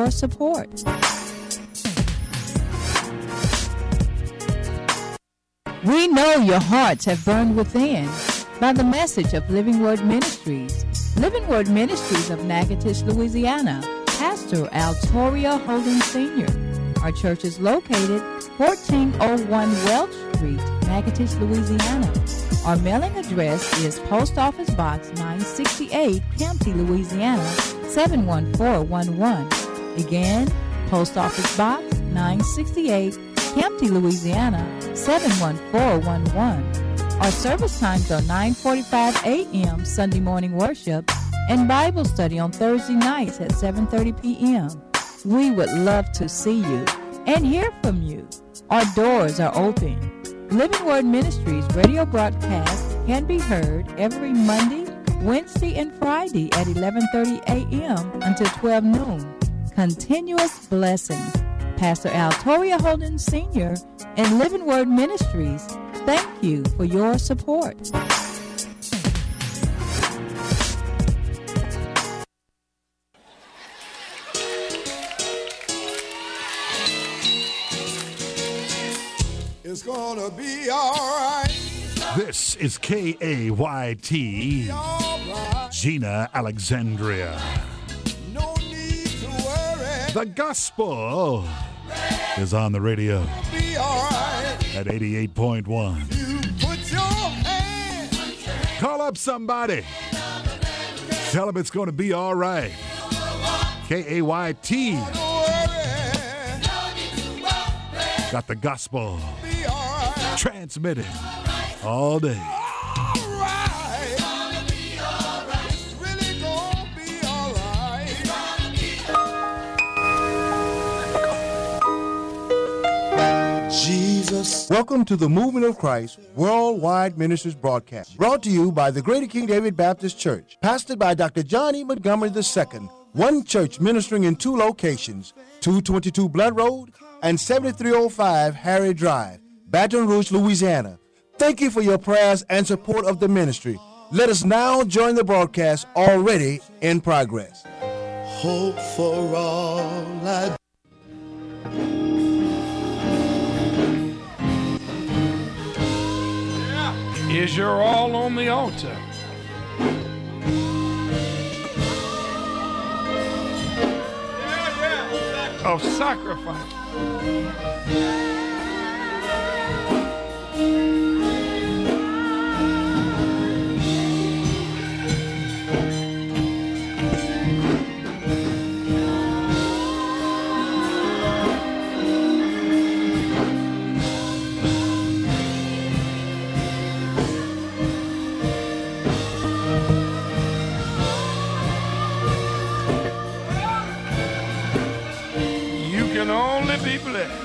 your support. We know your hearts have burned within by the message of Living Word Ministries. Living Word Ministries of Natchitoches, Louisiana. Pastor Altoria Holden Sr. Our church is located 1401 Welch Street, Natchitoches, Louisiana. Our mailing address is Post Office Box 968, Campty, Louisiana 71411. Again, Post Office Box 968, Campty, Louisiana 71411. Our service times are 9:45 a.m. Sunday morning worship and Bible study on Thursday nights at 7:30 p.m. We would love to see you and hear from you. Our doors are open. Living Word Ministries radio broadcast can be heard every Monday, Wednesday, and Friday at 11:30 a.m. until 12 noon. Continuous blessings. Pastor Altoria Holden Sr. and Living Word Ministries, thank you for your support. It's gonna be all right. This is KAYT, Right. Gina Alexandria. No need to worry. The gospel is on the radio Be all right. at 88.1. You put your hand. Call up somebody. Tell them it's going to be all right. KAYT Don't worry. got the gospel Be all right. transmitting all day. All right. It's really gonna be all right. Jesus. Welcome to the Movement of Christ Worldwide Ministries broadcast, brought to you by the Greater King David Baptist Church, pastored by Dr. John E. Montgomery II, one church ministering in two locations, 222 Blood Road and 7305 Harry Drive, Baton Rouge, Louisiana. Thank you for your prayers and support of the ministry. Let us now join the broadcast already in progress. Hope for all I Is your all on the altar? Of sacrifice. You can only be blessed.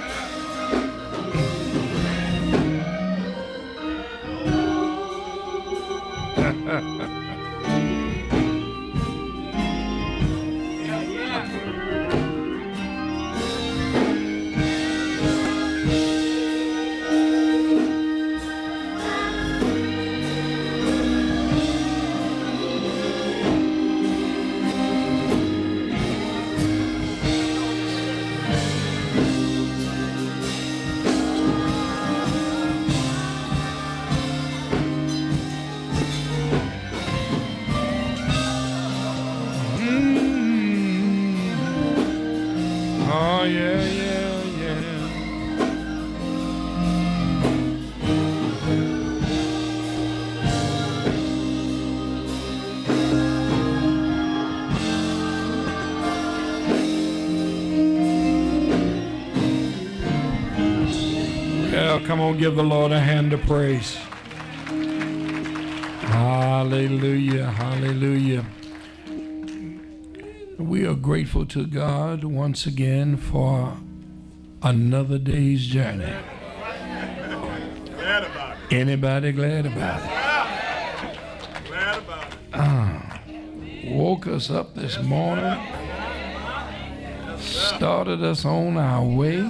Oh, yeah, yeah, yeah. Well, come on, give the Lord a hand of praise. Hallelujah, hallelujah. We are grateful to God once again for another day's journey. Glad about it. Anybody glad about it? Glad about it. Woke us up this morning, started us on our way,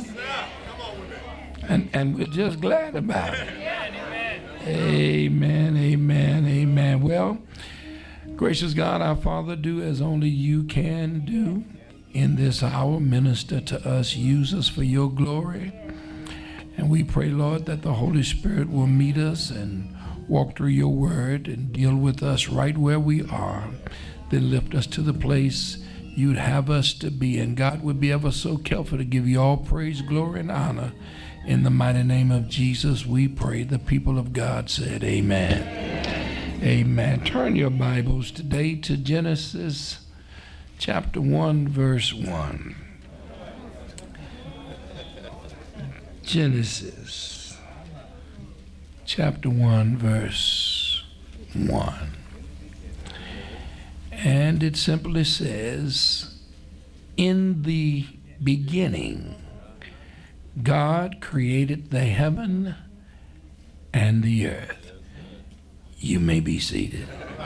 and we're just glad about it. Amen, amen, amen. Well, gracious God, our Father, do as only you can do. in this hour. Minister to us. Use us for your glory. And we pray, Lord, that the Holy Spirit will meet us and walk through your word and deal with us right where we are. Then lift us to the place you'd have us to be. And God would be ever so careful to give you all praise, glory, and honor. In the mighty name of Jesus, we pray. The people of God said, amen. Amen. Turn your Bibles today to Genesis chapter 1, verse 1. Genesis chapter 1, verse 1. And it simply says, in the beginning, God created the heaven and the earth. You may be seated.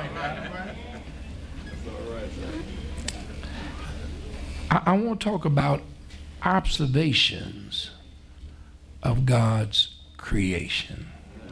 I want to talk about observations of God's creation.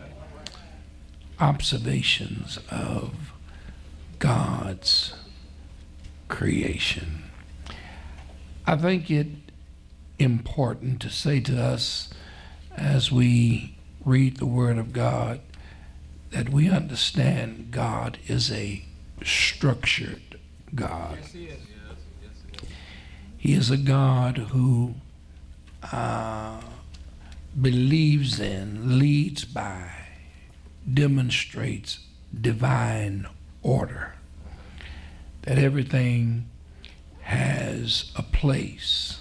Observations of God's creation. I think it important to say to us as we read the Word of God that we understand God is a structured God. Yes, He is. He is a God who believes in, leads by, demonstrates divine order. That everything has a place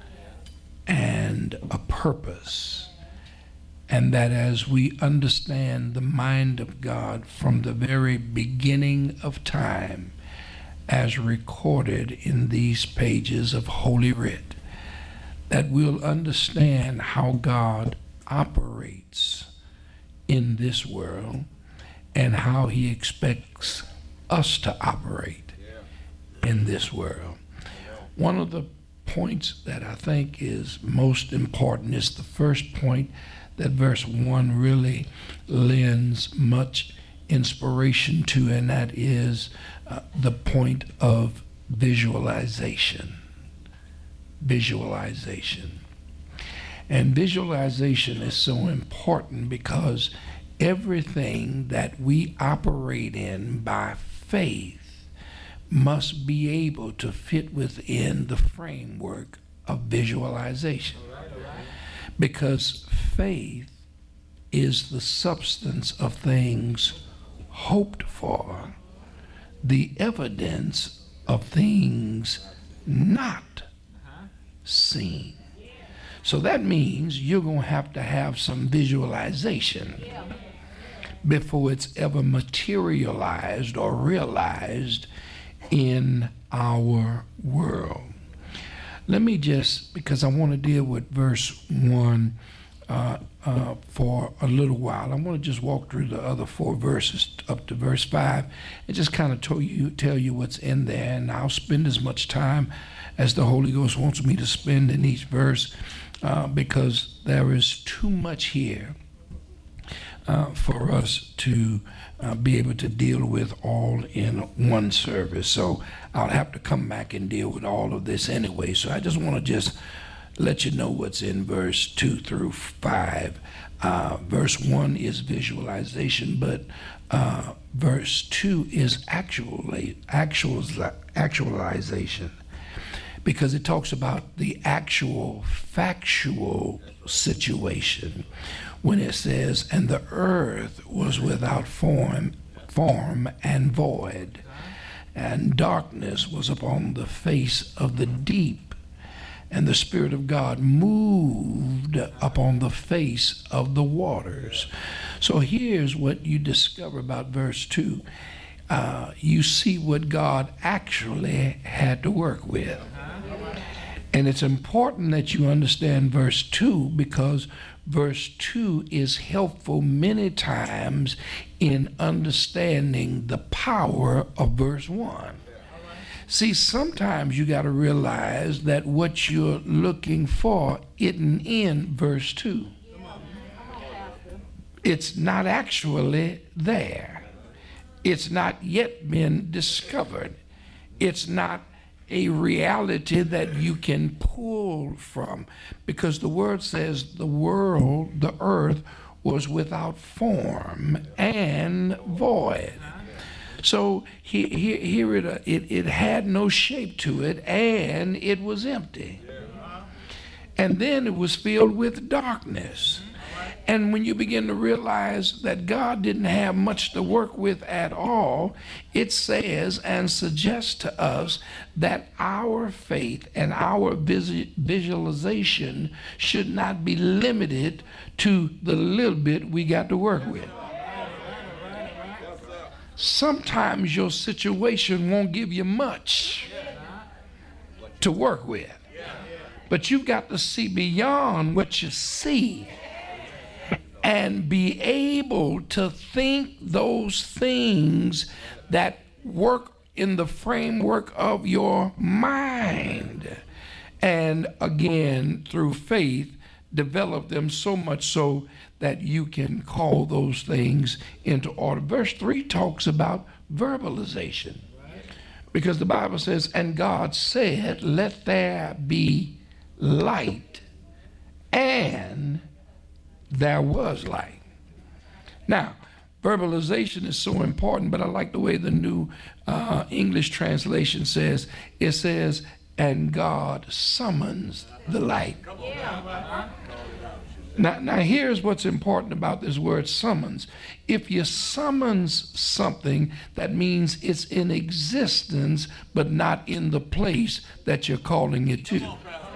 and a purpose, and that as we understand the mind of God from the very beginning of time, as recorded in these pages of Holy Writ, that we'll understand how God operates in this world and how He expects us to operate in this world. One of the points that I think is most important is the first point that verse 1 really lends much inspiration to, and that is the point of visualization. Visualization. And visualization is so important because everything that we operate in by faith must be able to fit within the framework of visualization. Because faith is the substance of things hoped for, the evidence of things not seen. So that means you're going to have some visualization before it's ever materialized or realized in our world. Let me just, because I want to deal with verse 1 for a little while. I want to just walk through the other 4 verses up to verse 5 and just kind of tell you what's in there. And I'll spend as much time as the Holy Ghost wants me to spend in each verse because there is too much here for us to be able to deal with all in one service. So I'll have to come back and deal with all of this anyway. So I just want to just let you know what's in verse 2 through 5. Verse 1 is visualization, but verse 2 is actualization, because it talks about the actual factual situation when it says, and the earth was without form and void, and darkness was upon the face of the deep, and the Spirit of God moved upon the face of the waters. So here's what you discover about verse 2. You see what God actually had to work with. And it's important that you understand verse 2, because verse 2 is helpful many times in understanding the power of verse 1. See, sometimes you got to realize that what you're looking for isn't in verse 2. It's not actually there. It's not yet been discovered. It's not a reality that you can pull from, because the word says the world, the earth, was without form and void. So here it had no shape to it, and it was empty. And then it was filled with darkness. And when you begin to realize that God didn't have much to work with at all, it says and suggests to us that our faith and our visualization should not be limited to the little bit we got to work with. Sometimes your situation won't give you much to work with, but you've got to see beyond what you see and be able to think those things that work in the framework of your mind. And again, through faith, develop them so much so that you can call those things into order. Verse 3 talks about verbalization, because the Bible says, and God said, let there be light, and there was light. Now, verbalization is so important, but I like the way the New English translation says, it says, and God summons the light. Now here's what's important about this word summons. If you summons something, that means it's in existence, but not in the place that you're calling it to.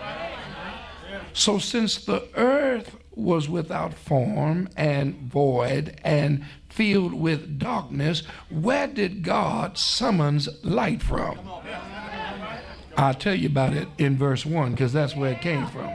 So since the earth was without form and void and filled with darkness, where did God summons light from? I'll tell you about it in verse 1, because that's where it came from.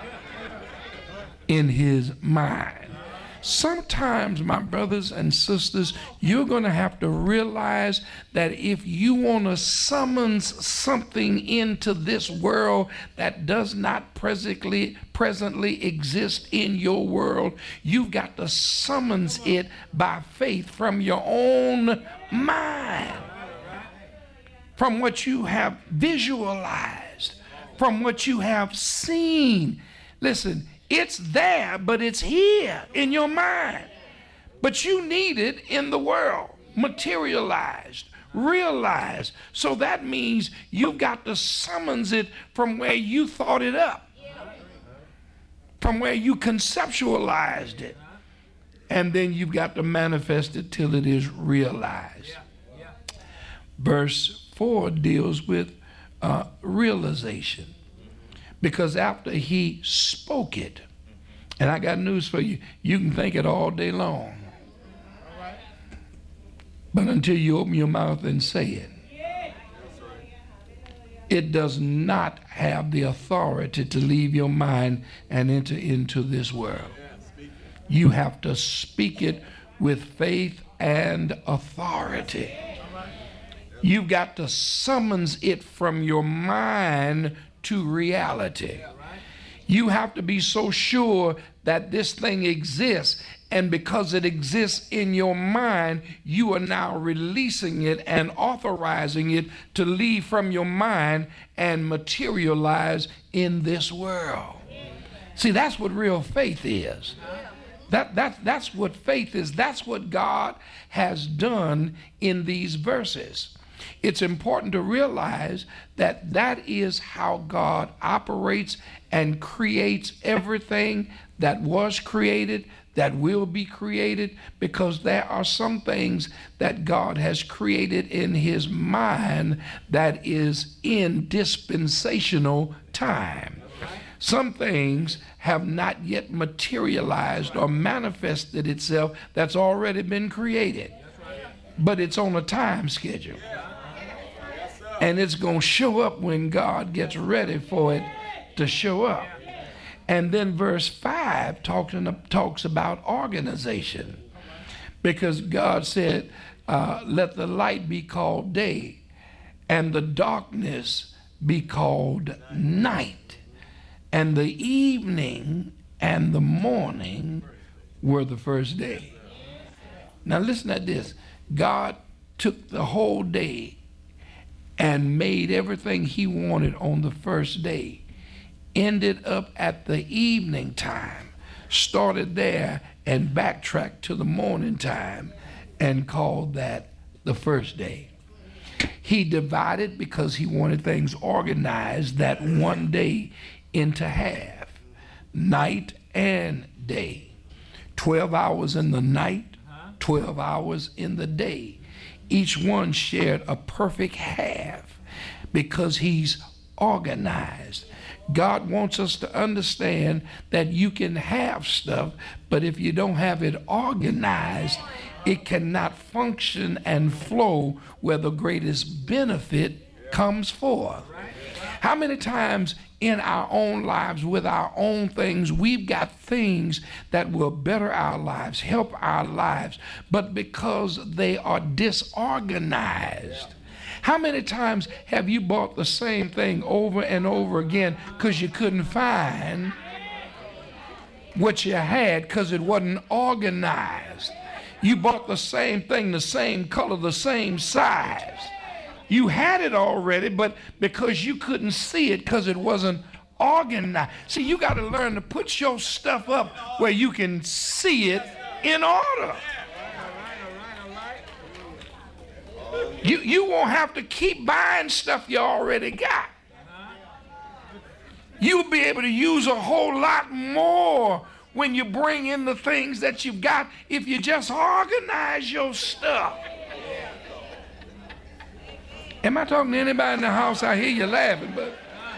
In his mind. Sometimes, my brothers and sisters, you're going to have to realize that if you want to summons something into this world that does not presently exist in your world, you've got to summons it by faith from your own mind, from what you have visualized, from what you have seen. Listen, it's there, but it's here in your mind. But you need it in the world, materialized, realized. So that means you've got to summons it from where you thought it up, from where you conceptualized it. And then you've got to manifest it till it is realized. Verse 4 deals with realization. Because after he spoke it, and I got news for you, you can think it all day long. But until you open your mouth and say it, it does not have the authority to leave your mind and enter into this world. You have to speak it with faith and authority. You've got to summons it from your mind to reality. You have to be so sure that this thing exists, and because it exists in your mind, you are now releasing it and authorizing it to leave from your mind and materialize in this world. See, that's what real faith is. That's what faith is. That's what God has done in these verses. It's important to realize that that is how God operates and creates everything that was created, that will be created, because there are some things that God has created in his mind that is in dispensational time. Some things have not yet materialized or manifested itself that's already been created, but it's on a time schedule. And it's going to show up when God gets ready for it to show up. And then verse 5 talks about organization, because God said, let the light be called day and the darkness be called night. And the evening and the morning were the first day. Now listen at this. God took the whole day and made everything he wanted on the first day, ended up at the evening time, started there and backtracked to the morning time and called that the first day. He divided, because he wanted things organized, that one day into half, night and day. 12 hours in the night, 12 hours in the day. Each one shared a perfect half because he's organized. God wants us to understand that you can have stuff, but if you don't have it organized, it cannot function and flow where the greatest benefit comes forth. How many times in our own lives with our own things, we've got things that will better our lives, help our lives, but because they are disorganized. How many times have you bought the same thing over and over again because you couldn't find what you had because it wasn't organized? You bought the same thing, the same color, the same size. You had it already, but because you couldn't see it because it wasn't organized. See, you got to learn to put your stuff up where you can see it in order. You won't have to keep buying stuff you already got. You'll be able to use a whole lot more when you bring in the things that you've got if you just organize your stuff. Am I talking to anybody in the house? I hear you laughing, but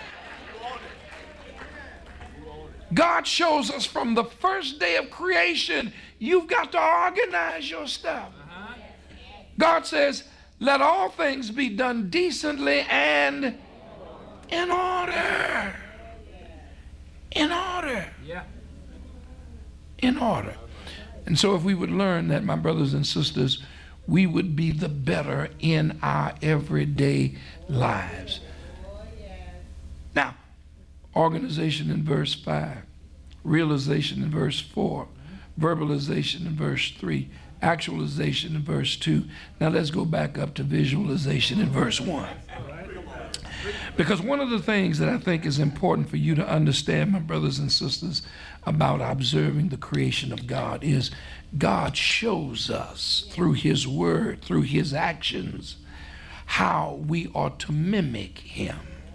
God shows us from the first day of creation, you've got to organize your stuff. God says, let all things be done decently and in order. In order. Yeah. In order. And so if we would learn that, my brothers and sisters, we would be the better in our everyday lives. Now, organization in verse 5, realization in verse 4, verbalization in verse 3, actualization in verse 2. Now let's go back up to visualization in verse 1. Because one of the things that I think is important for you to understand, my brothers and sisters, about observing the creation of God is God shows us through his word, through his actions, how we are to mimic him.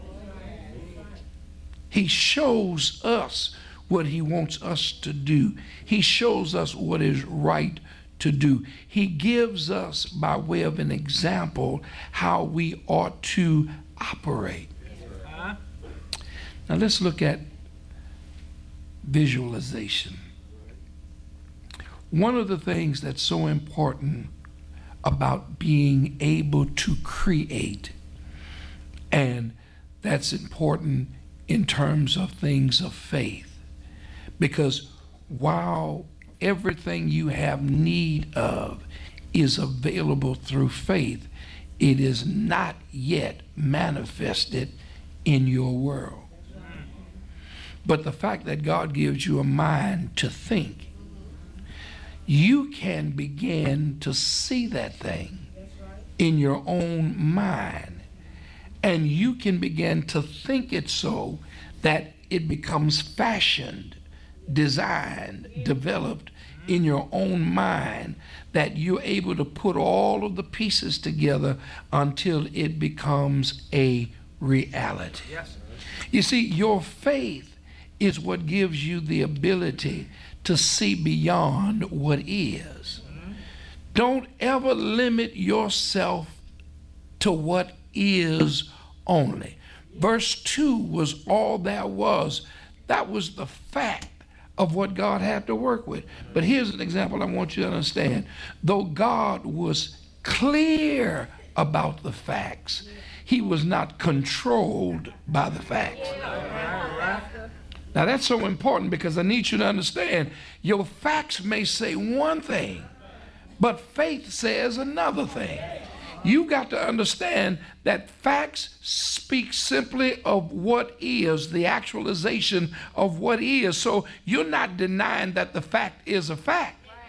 He shows us what he wants us to do. He shows us what is right to do. He gives us, by way of an example, how we ought to operate. Now let's look at visualization. One of the things that's so important about being able to create, and that's important in terms of things of faith, because while everything you have need of is available through faith, it is not yet manifested in your world. But the fact that God gives you a mind to think, you can begin to see that thing in your own mind, and you can begin to think it so that it becomes fashioned, designed, developed in your own mind, that you're able to put all of the pieces together until it becomes a reality. Yes. You see, your faith is what gives you the ability to see beyond what is. Don't ever limit yourself to what is only. Verse 2 was all there was. That was the fact of what God had to work with. But here's an example I want you to understand. Though God was clear about the facts, he was not controlled by the facts. Now that's so important, because I need you to understand your facts may say one thing, but faith says another thing. You got to understand that facts speak simply of what is, the actualization of what is. So you're not denying that the fact is a fact.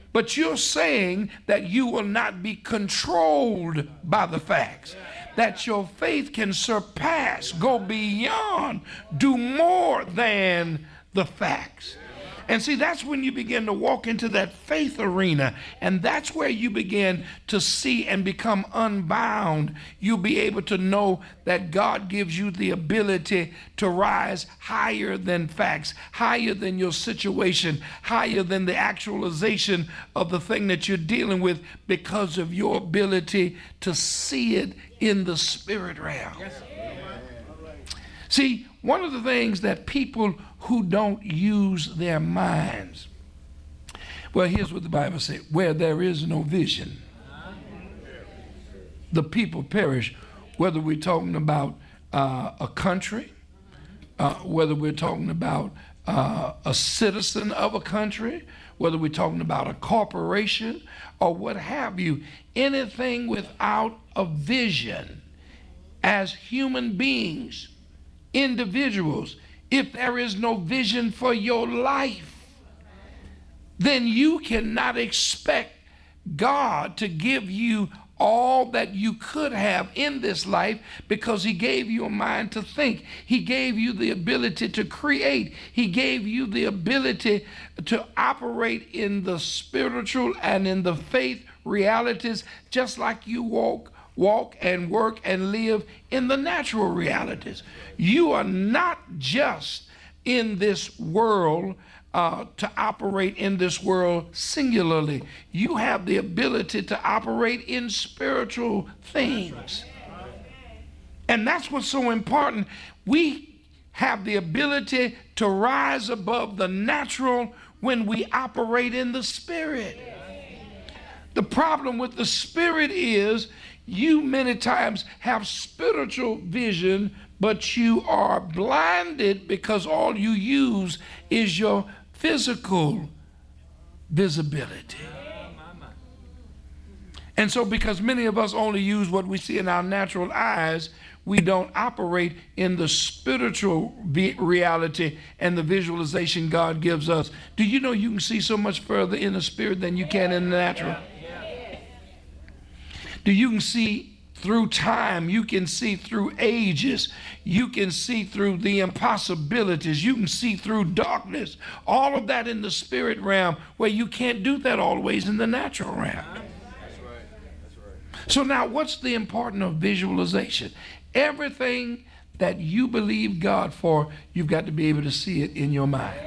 But you're saying that you will not be controlled by the facts, that your faith can surpass, go beyond, do more than the facts. And see, that's when you begin to walk into that faith arena, and that's where you begin to see and become unbound. You'll be able to know that God gives you the ability to rise higher than facts, higher than your situation, higher than the actualization of the thing that you're dealing with, because of your ability to see it in the spirit realm. See, one of the things that people who don't use their minds, well, here's what the Bible says: where there is no vision, the people perish. Whether we're talking about a country, whether we're talking about a citizen of a country, whether we're talking about a corporation or what have you, anything without a vision, as human beings, individuals, if there is no vision for your life, then you cannot expect God to give you all that you could have in this life, because he gave you a mind to think. He gave you the ability to create. He gave you the ability to operate in the spiritual and in the faith realities, just like you walk and work and live in the natural realities. You are not just in this world to operate in this world singularly. You have the ability to operate in spiritual things. And that's what's so important. We have the ability to rise above the natural when we operate in the spirit. The problem with the spirit is you many times have spiritual vision, but you are blinded because all you use is your physical visibility. And so because many of us only use what we see in our natural eyes, we don't operate in the spiritual reality and the visualization God gives us. Do you know you can see so much further in the spirit than you can in the natural? Do you can see through time, you can see through ages, you can see through the impossibilities, you can see through darkness, all of that in the spirit realm, where you can't do that always in the natural realm. That's right. That's right. So now what's the importance of visualization? Everything that you believe God for, you've got to be able to see it in your mind.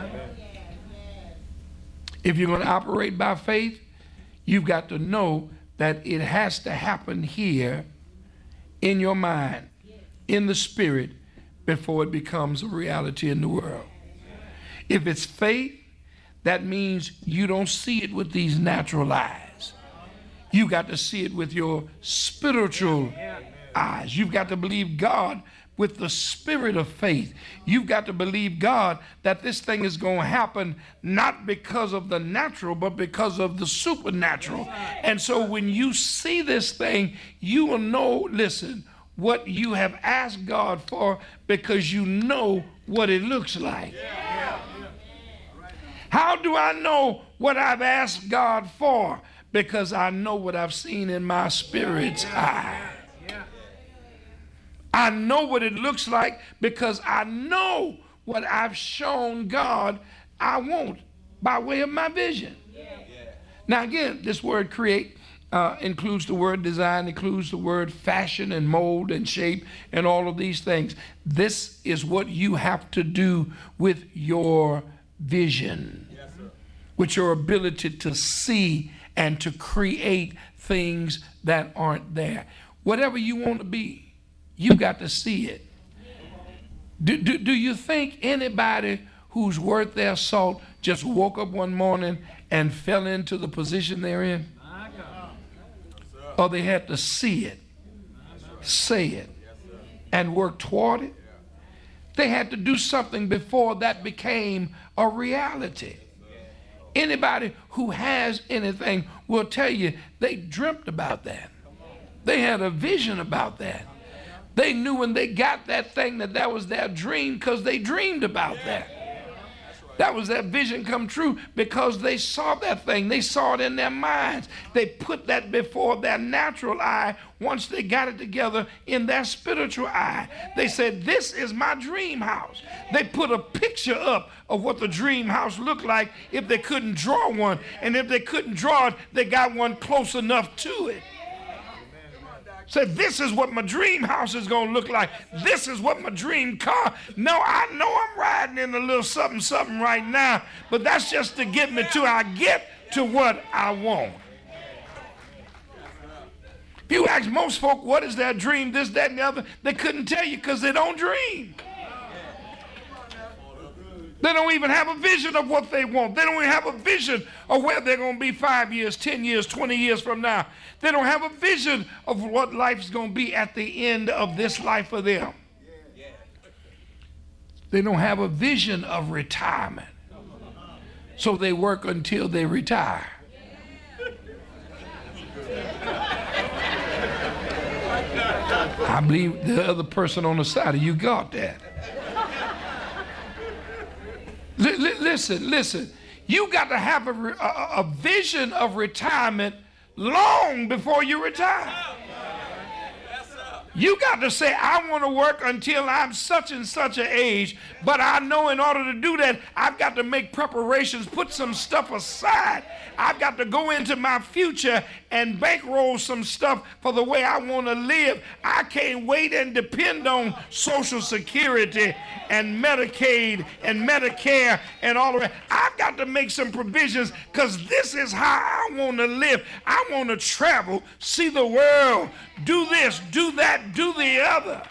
If you're going to operate by faith, you've got to know that it has to happen here in your mind, in the spirit, before it becomes a reality in the world. If it's faith, that means you don't see it with these natural eyes. You got to see it with your spiritual eyes. You've got to believe God with the spirit of faith. You've got to believe God that this thing is going to happen not because of the natural, but because of the supernatural. And so when you see this thing, you will know, listen, what you have asked God for, because you know what it looks like. How do I know what I've asked God for? Because I know what I've seen in my spirit's eye. I know what it looks like because I know what I've shown God I want by way of my vision. Now again, this word create includes the word design, includes the word fashion and mold and shape and all of these things. This is what you have to do with your vision, with your ability to see and to create things that aren't there. Whatever you want to be, you got to see it. Do you think anybody who's worth their salt just woke up one morning and fell into the position they're in? Or they had to see it, say it, and work toward it? They had to do something before that became a reality. Anybody who has anything will tell you they dreamt about that. They had a vision about that. They knew when they got that thing that was their dream, because they dreamed about that. That was their vision come true because they saw that thing. They saw it in their minds. They put that before their natural eye once they got it together in their spiritual eye. They said, this is my dream house. They put a picture up of what the dream house looked like if they couldn't draw one. And if they couldn't draw it, they got one close enough to it. Said, this is what my dream house is going to look like. This is what my dream car. No, I know I'm riding in a little something, something right now, but that's just to get me to, I get to what I want. If you ask most folk, what is their dream, this, that, and the other, they couldn't tell you because they don't dream. They don't even have a vision of what they want. They don't even have a vision of where they're going to be 5 years, 10 years, 20 years from now. They don't have a vision of what life's going to be at the end of this life for them. They don't have a vision of retirement. So they work until they retire. I believe the other person on the side of you got that. Listen. You got to have a vision of retirement long before you retire. You got to say, I want to work until I'm such and such an age, but I know in order to do that, I've got to make preparations, put some stuff aside. I've got to go into my future and bankroll some stuff for the way I want to live. I can't wait and depend on Social Security and Medicaid and Medicare and all of that. I've got to make some provisions because this is how I want to live. I want to travel, see the world, do this, do that, do the other.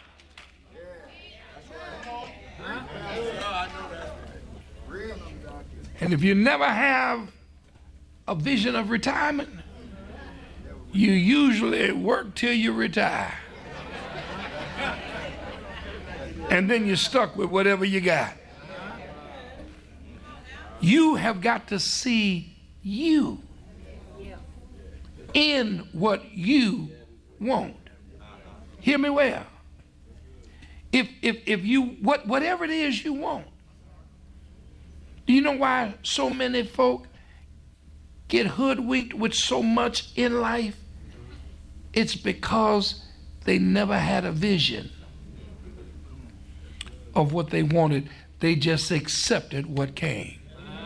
And if you never have a vision of retirement, you usually work till you retire. And then you're stuck with whatever you got. You have got to see you in what you want. Hear me well. If you, whatever it is you want. Do you know why so many folk get hoodwinked with so much in life? It's because they never had a vision of what they wanted. They just accepted what came.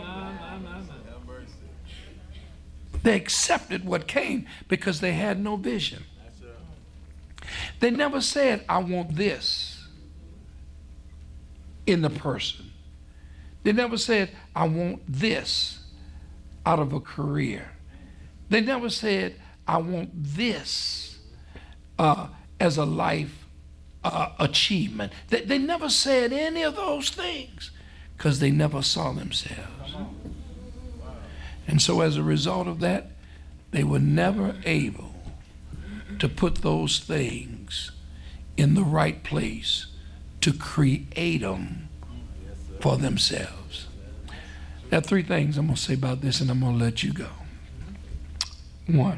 They accepted what came because they had no vision. They never said, I want this in the person. They never said, I want this out of a career. They never said, I want this as a life achievement. They never said any of those things because they never saw themselves. And so as a result of that, they were never able to put those things in the right place to create them for themselves. There are three things I'm going to say about this, and I'm going to let you go. One,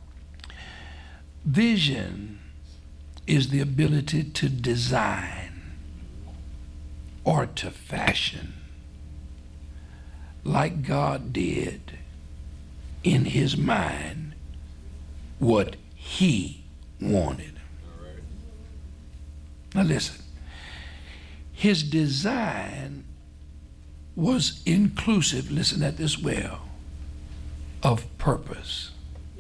vision is the ability to design or to fashion like God did in his mind what he wanted. Now listen, his design was inclusive, listen at this well, of purpose.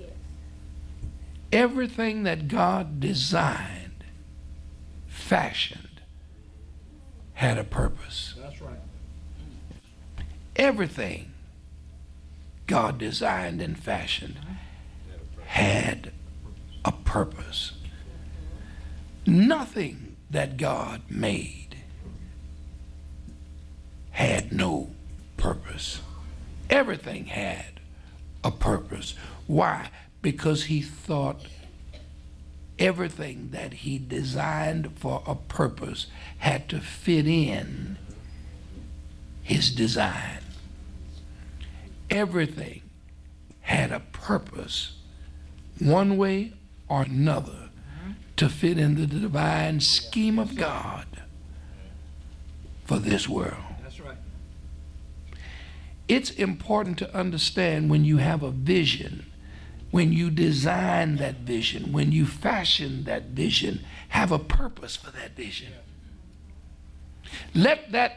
Everything that God designed, fashioned, had a purpose. That's right. Everything God designed and fashioned had a purpose. Nothing that God made had no purpose. Everything had a purpose. Why? Because he thought everything that he designed for a purpose had to fit in his design. Everything had a purpose, one way or another, to fit in the divine scheme of God for this world. That's right. it's important to understand when you have a vision, when you design that vision, when you fashion that vision, have a purpose for that vision. Let that